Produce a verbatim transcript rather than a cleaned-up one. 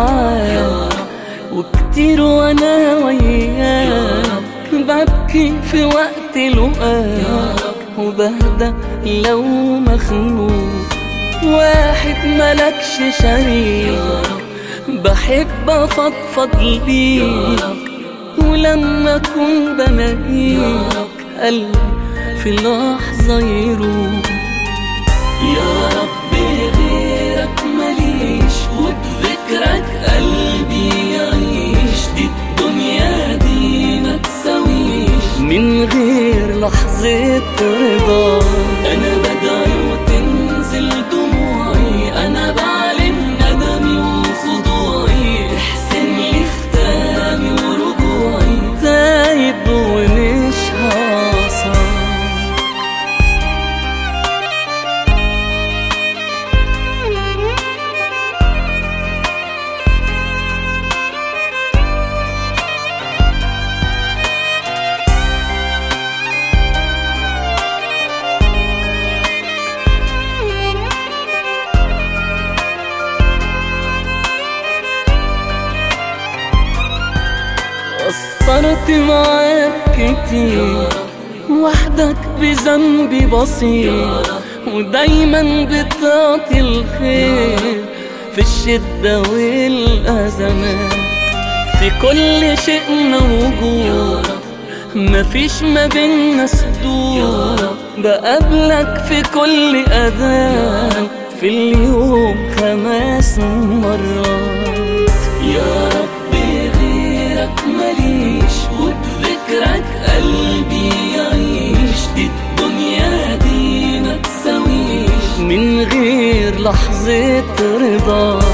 معاك، وكتير وانا وياك ببكي في وقت لقاك، وبهدى لو مخنوق. واحد ملكش شريك، بحب افضفض ليك، ولما اكون بلاقيك قلبي في لحظة يروح. يا ربي غيرك مليش، وبذكرك قلبي يعيش، دي الدنيا دي ما تساويش من غير لحظة رضا. أنا بدعي وتنزل دموعي، أنا بعلن ندمي وخضوعي، احسن لي ختامي ورجوعي، تايب ومش هعصى. قصرت معاك كتير، وحدك بذنبي بسيط، ودايما بتعطي الخير في الشدة والأزمات. في كل شيء موجود، مفيش ما بينا سدود، بقابلك في كل أذان، في اليوم خمس مرات. يا ربي غيرك مليش، وبذكرك قلبي يعيش، دي الدنيا دي ما تساويش من غير لحظة رضا.